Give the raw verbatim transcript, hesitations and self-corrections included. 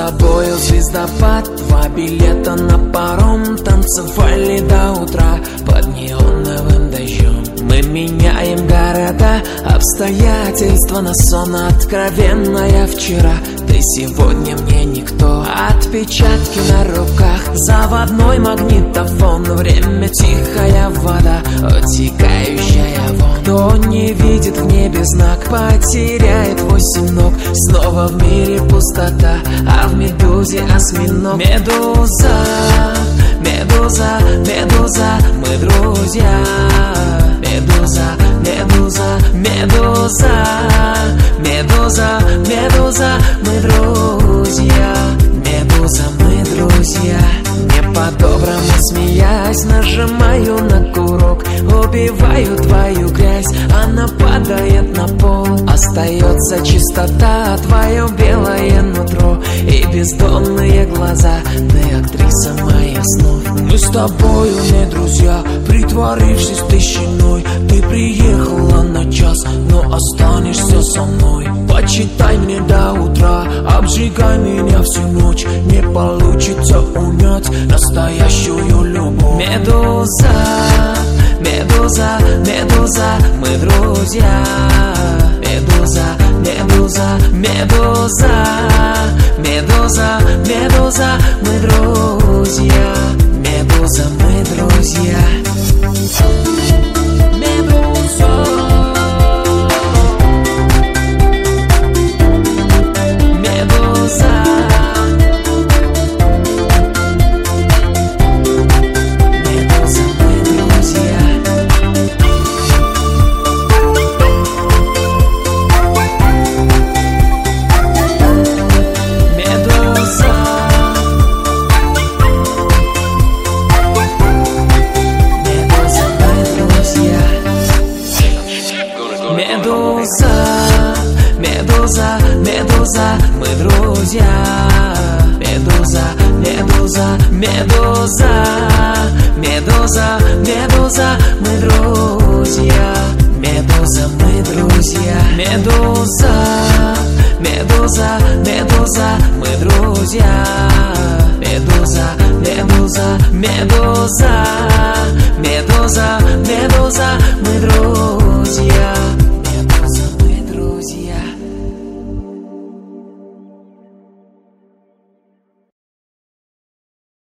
тобою звездопад, два билета на паром, танцевали до утра под неоновым дождем. Мы меняем города, обстоятельства на сон, откровенная вчера. Ты сегодня мне никто, отпечатки на руках, заводной магнитофон, время тихая вода, утекающая вон. Кто не видит в небе знак, потеряет восемь ног. Снова в мире пустота, а в медузе осьминог. Медуза, медуза, медуза, мы друзья. Медуза, медуза, медуза, медуза, медуза, мы друзья. Медуза, мы друзья. Не по-доброму смеясь, нажимаю на курок, убиваю твою грязь, она падает на пол. Остается чистота, твое белое нутро и бездонные глаза. Ты актриса моих снов. Мы с тобою не друзья, притворившись тишиной. Ты приехала на час, но останешься со мной. Почитай мне до утра, обжигай меня всю ночь. Не получится унять настоящую любовь. Медуза, медуза, медуза, мы друзья. Медуза, медуза, медуза, медуза, медуза, мы друзья. Медуза, мы друзья. Медуза, медуза, медуза, мы друзья. Медуза, медуза, медуза, медуза, медуза, мы друзья. Медуза, мы друзья. Медуза, медуза, медуза, мы друзья. Медуза, медуза, медуза, медуза, медуза, мы друзья.